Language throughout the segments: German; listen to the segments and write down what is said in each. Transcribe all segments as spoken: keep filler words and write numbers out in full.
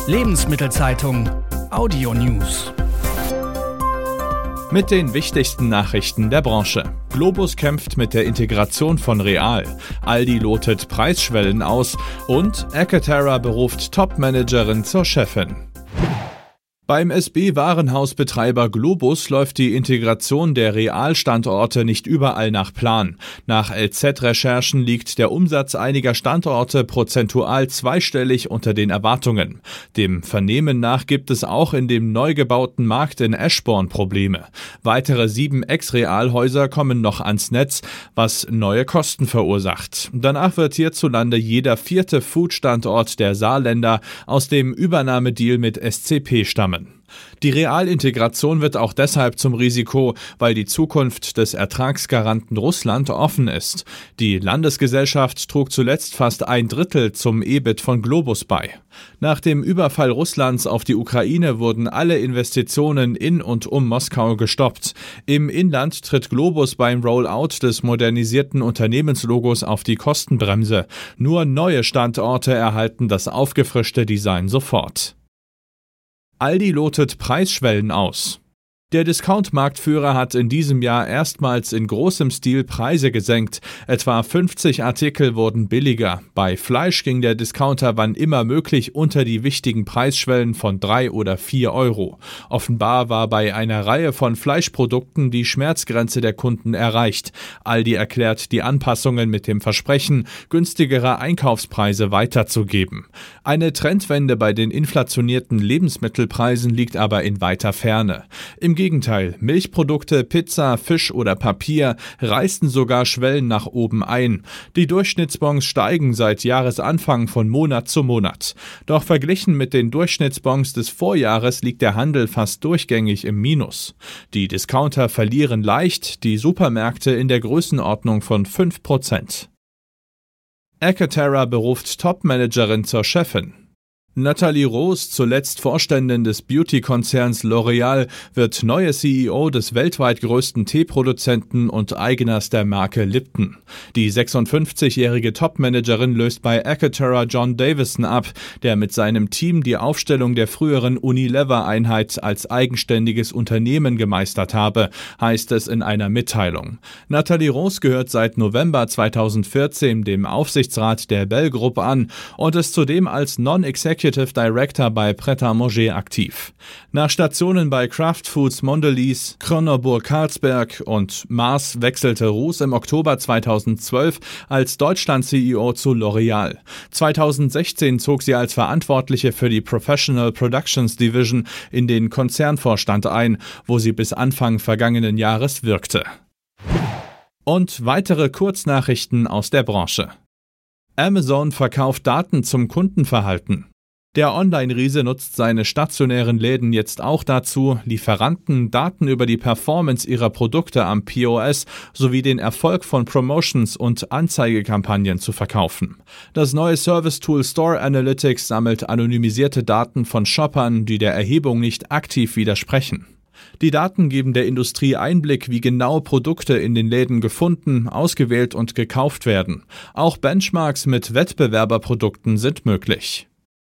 Lebensmittelzeitung Audio News. Mit den wichtigsten Nachrichten der Branche. Globus kämpft mit der Integration von Real. Aldi lotet Preisschwellen aus und Ekaterra beruft Top-Managerin zur Chefin. Beim S B-Warenhausbetreiber Globus läuft die Integration der Real-Standorte nicht überall nach Plan. Nach L Z-Recherchen liegt der Umsatz einiger Standorte prozentual zweistellig unter den Erwartungen. Dem Vernehmen nach gibt es auch in dem neu gebauten Markt in Eschborn Probleme. Weitere sieben Ex-Real-Häuser kommen noch ans Netz, was neue Kosten verursacht. Danach wird hierzulande jeder vierte Food-Standort der Saarländer aus dem Übernahmedeal mit S C P stammen. Die Realintegration wird auch deshalb zum Risiko, weil die Zukunft des Ertragsgaranten Russland offen ist. Die Landesgesellschaft trug zuletzt fast ein Drittel zum E B I T von Globus bei. Nach dem Überfall Russlands auf die Ukraine wurden alle Investitionen in und um Moskau gestoppt. Im Inland tritt Globus beim Rollout des modernisierten Unternehmenslogos auf die Kostenbremse. Nur neue Standorte erhalten das aufgefrischte Design sofort. Aldi lotet Preisschwellen aus. Der Discount-Marktführer hat in diesem Jahr erstmals in großem Stil Preise gesenkt. Etwa fünfzig Artikel wurden billiger. Bei Fleisch ging der Discounter wann immer möglich unter die wichtigen Preisschwellen von drei oder vier Euro. Offenbar war bei einer Reihe von Fleischprodukten die Schmerzgrenze der Kunden erreicht. Aldi erklärt die Anpassungen mit dem Versprechen, günstigere Einkaufspreise weiterzugeben. Eine Trendwende bei den inflationierten Lebensmittelpreisen liegt aber in weiter Ferne. Im Gegenteil, Milchprodukte, Pizza, Fisch oder Papier reißen sogar Schwellen nach oben ein. Die Durchschnittsbons steigen seit Jahresanfang von Monat zu Monat. Doch verglichen mit den Durchschnittsbons des Vorjahres liegt der Handel fast durchgängig im Minus. Die Discounter verlieren leicht, die Supermärkte in der Größenordnung von fünf Prozent. Ekaterra beruft Top-Managerin zur Chefin. Nathalie Rose, zuletzt Vorständin des Beauty-Konzerns L'Oréal, wird neue C E O des weltweit größten Teeproduzenten und Eigners der Marke Lipton. Die sechsundfünfzigjährige Top-Managerin löst bei Ekaterra John Davison ab, der mit seinem Team die Aufstellung der früheren Unilever-Einheit als eigenständiges Unternehmen gemeistert habe, heißt es in einer Mitteilung. Nathalie Rose gehört seit November zweitausendvierzehn dem Aufsichtsrat der Bell Group an und ist zudem als Non-Executive Director bei Pret à Manger aktiv. Nach Stationen bei Kraft Foods Mondelez, Kronenbourg Carlsberg und Mars wechselte Rose im Oktober zweitausendzwölf als Deutschland-C E O zu L'Oréal. zweitausendsechzehn zog sie als Verantwortliche für die Professional Productions Division in den Konzernvorstand ein, wo sie bis Anfang vergangenen Jahres wirkte. Und weitere Kurznachrichten aus der Branche. Amazon verkauft Daten zum Kundenverhalten. Der Online-Riese nutzt seine stationären Läden jetzt auch dazu, Lieferanten Daten über die Performance ihrer Produkte am P O S sowie den Erfolg von Promotions und Anzeigekampagnen zu verkaufen. Das neue Service-Tool Store Analytics sammelt anonymisierte Daten von Shoppern, die der Erhebung nicht aktiv widersprechen. Die Daten geben der Industrie Einblick, wie genau Produkte in den Läden gefunden, ausgewählt und gekauft werden. Auch Benchmarks mit Wettbewerberprodukten sind möglich.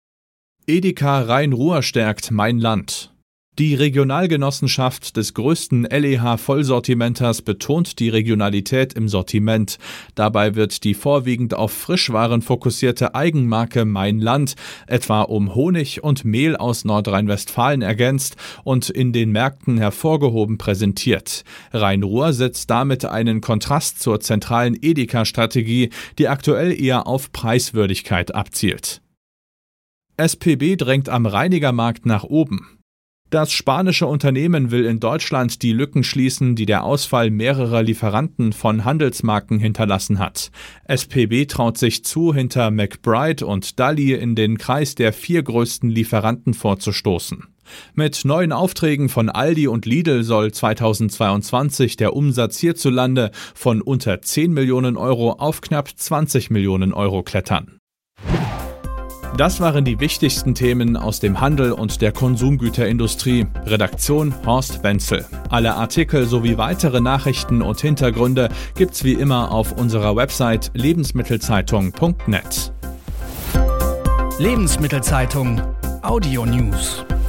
Edeka Rhein-Ruhr stärkt Mein Land. Die Regionalgenossenschaft des größten L E H-Vollsortimenters betont die Regionalität im Sortiment. Dabei wird die vorwiegend auf Frischwaren fokussierte Eigenmarke Mein Land etwa um Honig und Mehl aus Nordrhein-Westfalen ergänzt und in den Märkten hervorgehoben präsentiert. Rhein-Ruhr setzt damit einen Kontrast zur zentralen Edeka-Strategie, die aktuell eher auf Preiswürdigkeit abzielt. S P B drängt am Reinigermarkt nach oben. Das spanische Unternehmen will in Deutschland die Lücken schließen, die der Ausfall mehrerer Lieferanten von Handelsmarken hinterlassen hat. S P B traut sich zu, hinter McBride und Dalli in den Kreis der vier größten Lieferanten vorzustoßen. Mit neuen Aufträgen von Aldi und Lidl soll zweitausendzweiundzwanzig der Umsatz hierzulande von unter zehn Millionen Euro auf knapp zwanzig Millionen Euro klettern. Das waren die wichtigsten Themen aus dem Handel und der Konsumgüterindustrie. Redaktion Horst Wenzel. Alle Artikel sowie weitere Nachrichten und Hintergründe gibt's wie immer auf unserer Website lebensmittelzeitung punkt net. Lebensmittelzeitung. Audio News.